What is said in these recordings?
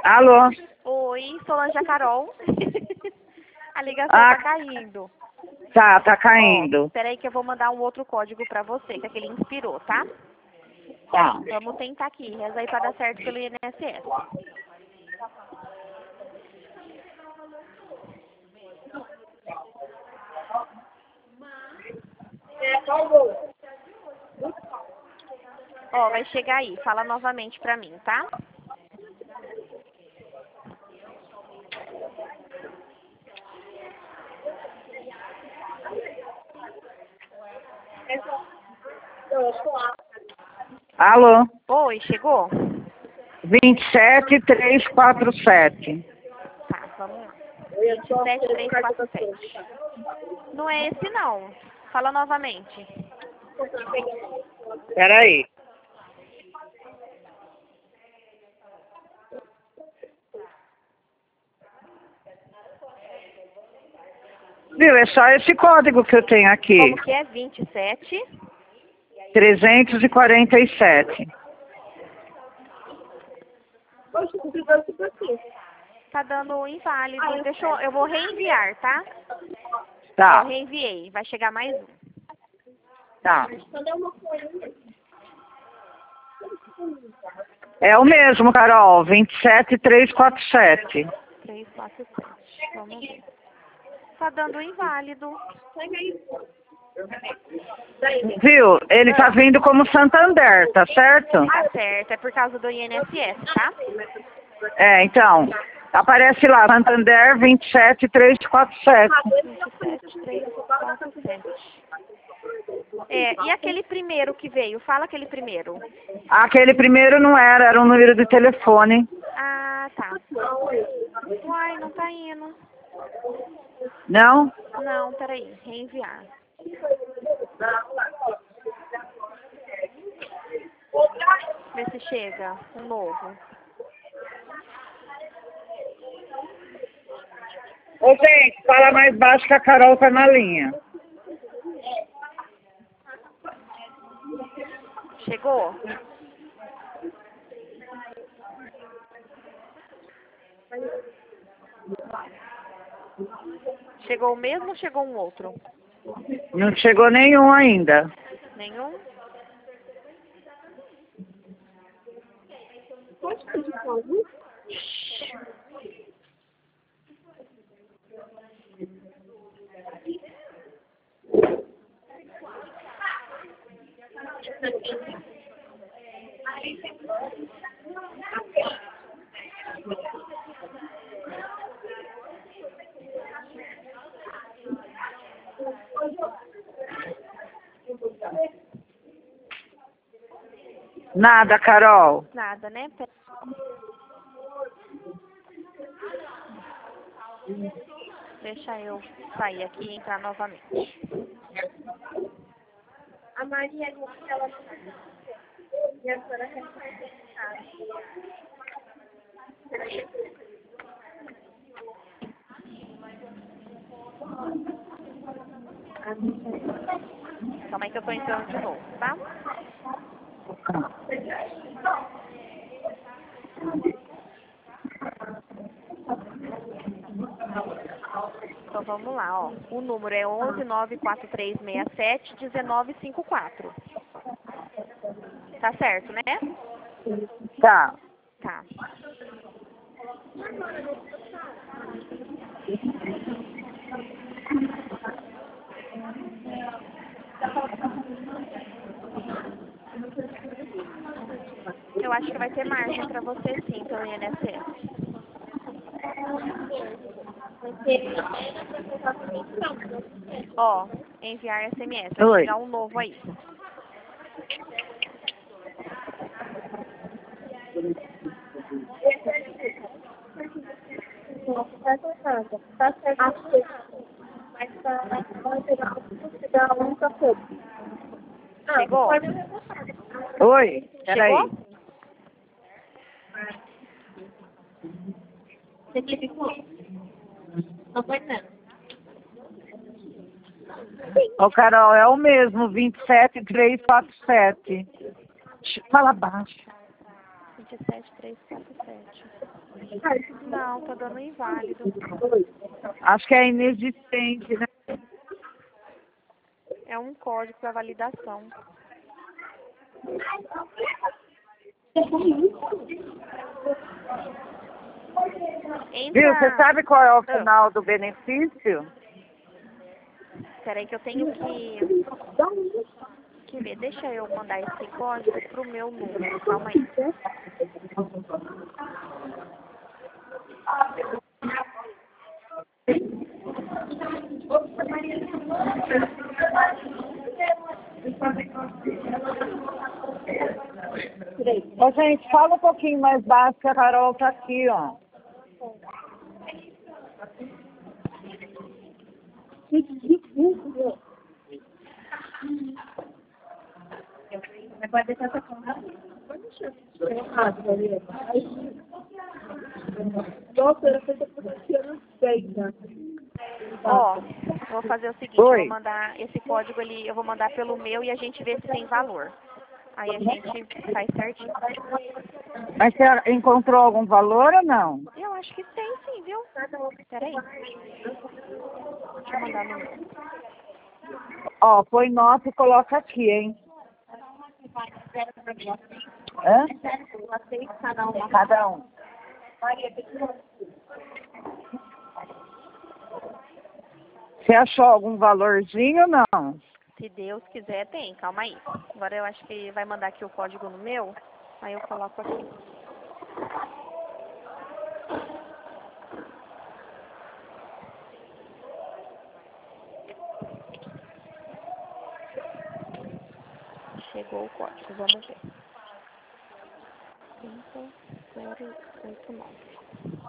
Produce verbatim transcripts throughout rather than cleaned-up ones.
Alô? Oi, Solange a Carol. A ligação Ah, tá caindo. Tá, tá caindo. Ó, peraí que eu vou mandar um outro código pra você, que aquele inspirou, tá? Tá. Vamos tentar aqui, reza aí pra dar certo pelo I N S S. Ó, vai chegar aí, fala novamente pra mim, tá? Alô? Oi, chegou? vinte e sete, trezentos e quarenta e sete. Tá, vamos lá. vinte e sete, trezentos e quarenta e sete. Não é esse não. Fala novamente. Peraí. Viu? É só esse código que eu tenho aqui. Como que é? vinte e sete. trezentos e quarenta e sete. Tá dando inválido. Deixa eu, eu vou reenviar, tá? Tá, Ó, reenviei. Vai chegar mais um. tá. É o mesmo, Carol. vinte e sete, trezentos e quarenta e sete. três, quatro, sete. Vamos ver. Tá dando inválido. Viu? Ele tá vindo como Santander, tá certo? Tá certo. É por causa do I N S S, tá? É, então. Aparece lá, Santander vinte e sete, trezentos e quarenta e sete. vinte e sete, trezentos e quarenta e sete. É, e aquele primeiro que veio? Fala aquele primeiro. Aquele primeiro não era, era um número de telefone. Ah, tá. Uai, não tá indo. Não? Não, peraí. Reenviar. Vê se chega um novo. Ô, gente, fala mais baixo que a Carol tá na linha. Chegou? Chegou o mesmo ou chegou um outro? Não chegou nenhum ainda. Nenhum? Nada, Carol. Nada, né? Pe- Deixa eu sair aqui e entrar novamente. A Maria disse que ela não. E agora a gente vai tentar. Calma aí que eu tô entrando de novo, tá? Então vamos lá, ó. O número é onze, nove quatro três seis sete, um nove cinco quatro. Tá certo, né? Tá. Tá. Eu acho que vai ter margem pra você sim, pelo I N S S. Ó, enviar S M S. Vai Oi. chegar um novo aí. Tá certo. Tá certo. Mas vai pegar a única coisa. Chegou? Oi, peraí. Chegou? Você clicou? Não foi não. Ô, Carol, é o mesmo, vinte e sete, trezentos e quarenta e sete. Fala baixo. vinte e sete, trezentos e quarenta e sete. Não, tá dando inválido. Acho que é inexistente, né? É um código para validação. Entra... Viu, você sabe qual é o Ah. final do benefício? Peraí que eu tenho que... que ver. Deixa eu mandar esse código pro meu número. Calma aí. Ô, gente, fala um pouquinho mais baixo que a Carol tá aqui, ó. Vai deixar essa câmera. Nossa, eu sei que eu não sei, né? Ó, vou fazer o seguinte, eu Oi. vou mandar esse código ali, eu vou mandar pelo meu e a gente vê se tem valor. Aí a gente faz certinho. Mas você encontrou algum valor ou não? Eu acho que tem sim, viu? Peraí. Deixa eu mandar no meu. Ó, põe nota e coloca aqui, hein? Hã? Cada um. Você achou algum valorzinho ou não? Se Deus quiser, tem. Calma aí. Agora eu acho que vai mandar aqui o código no meu. Aí eu coloco aqui. Chegou o código. Vamos ver. cinco zero oito nove.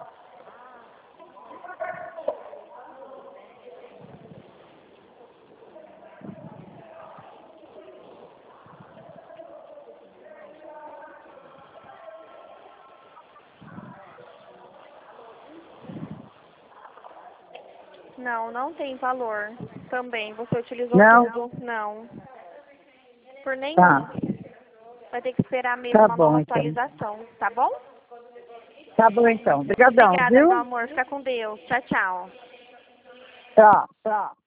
Não, não tem valor. Também, você utilizou Não? tudo. Não. Por nenhum. Tá. Vai ter que esperar mesmo Tá uma bom, nova então. atualização, tá bom? Tá bom, então. Obrigadão, Obrigada, viu? meu amor. Fica com Deus. Tchau, tchau. Tchau, tchau.